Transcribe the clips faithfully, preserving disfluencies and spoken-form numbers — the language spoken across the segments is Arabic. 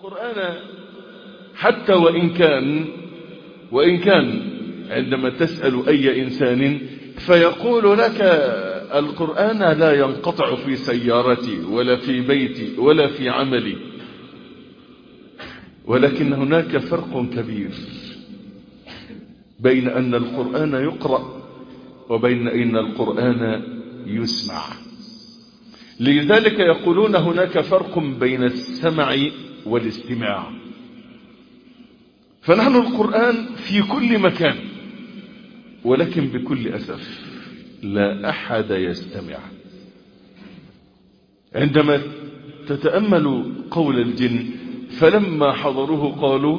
القرآن حتى وإن كان وإن كان عندما تسأل أي إنسان فيقول لك القرآن لا ينقطع في سيارتي ولا في بيتي ولا في عملي، ولكن هناك فرق كبير بين أن القرآن يقرأ وبين أن القرآن يسمع. لذلك يقولون هناك فرق بين السمع والاستماع. فنحن القرآن في كل مكان، ولكن بكل أسف لا أحد يستمع. عندما تتأمل قول الجن فلما حضروه قالوا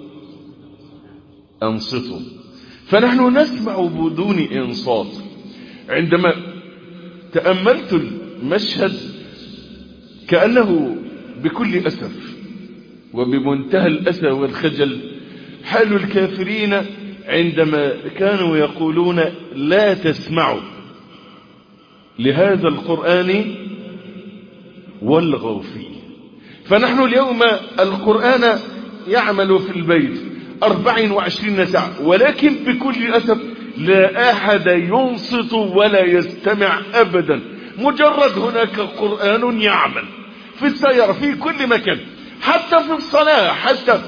أنصتوا، فنحن نسمع بدون إنصات. عندما تأملت المشهد كأنه بكل أسف وبمنتهى الأسى والخجل حال الكافرين عندما كانوا يقولون لا تسمعوا لهذا القرآن والغوا فيه. فنحن اليوم القرآن يعمل في البيت أربع وعشرين ساعة، ولكن بكل أسف لا أحد ينصت ولا يستمع أبدا. مجرد هناك قرآن يعمل في السيارة في كل مكان، حتى في الصلاة، حتى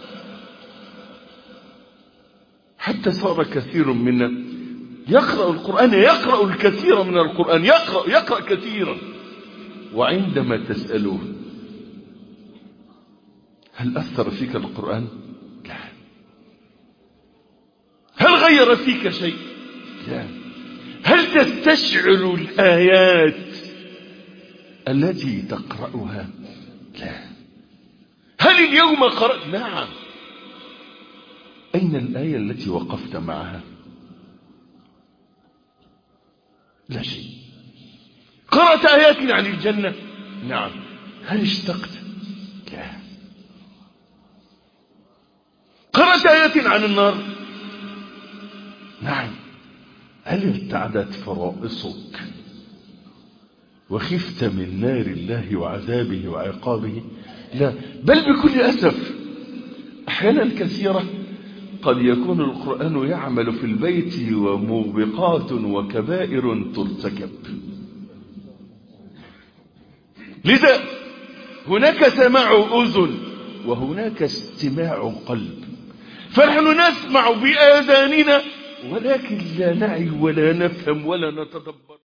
حتى صار كثير منا يقرأ القرآن، يقرأ الكثير من القرآن، يقرأ يقرأ كثيرا، وعندما تسألوه هل أثر فيك القرآن؟ لا. هل غير فيك شيء؟ لا. هل تستشعر الآيات التي تقرأها؟ لا. هل اليوم قرأت؟ نعم. أين الآية التي وقفت معها؟ لا شيء. قرأت آيات عن الجنة؟ نعم. هل اشتقت؟ لا. قرأت آيات عن النار؟ نعم. هل ارتعدت فرائصك وخفت من نار الله وعذابه وعقابه؟ لا. بل بكل أسف أحيانا كثيرة قد يكون القرآن يعمل في البيت وموبقات وكبائر ترتكب. لذا هناك سماع أذن وهناك استماع قلب. فنحن نسمع بآذاننا ولكن لا نعي ولا نفهم ولا نتدبر.